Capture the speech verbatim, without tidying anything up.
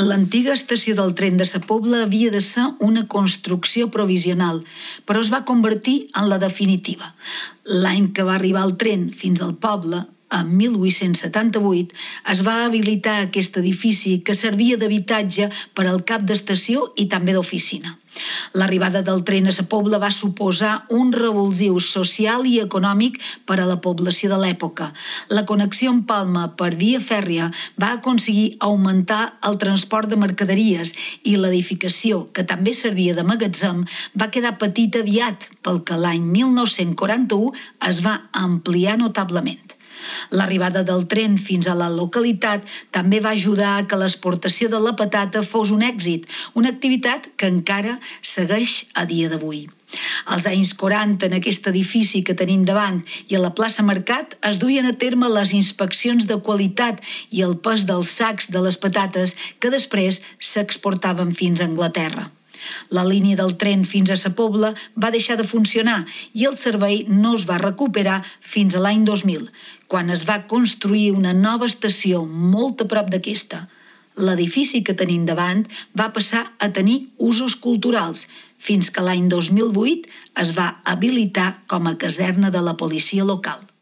L'antiga estació del tren de Sa Pobla havia de ser una construcció provisional, però es va convertir en la definitiva. L'any que va arribar el tren fins al poble, en mil vuit-cents setanta-vuit, es va habilitar aquest edifici que servia d'habitatge per al cap d'estació i també d'oficina. L'arribada del tren a Sa Pobla va suposar un revulsiu social i econòmic per a la població de l'època. La connexió amb Palma per via fèrria va aconseguir augmentar el transport de mercaderies i l'edificació, que també servia de magatzem, va quedar petita aviat, pel que l'any mil nou-cents quaranta-u es va ampliar notablement. L'arribada del tren fins a la localitat també va ajudar a que l'exportació de la patata fos un èxit, una activitat que encara segueix a dia d'avui. Als anys quaranta, en aquest edifici que tenim davant i a la plaça Mercat, es duien a terme les inspeccions de qualitat i el pes dels sacs de les patates que després s'exportaven fins a Anglaterra. La línia del tren fins a Sa Pobla va deixar de funcionar i el servei no es va recuperar fins a l'any dos mil, quan es va construir una nova estació molt a prop d'aquesta. L'edifici que tenim davant va passar a tenir usos culturals, fins que l'any dos mil vuit es va habilitar com a caserna de la policia local.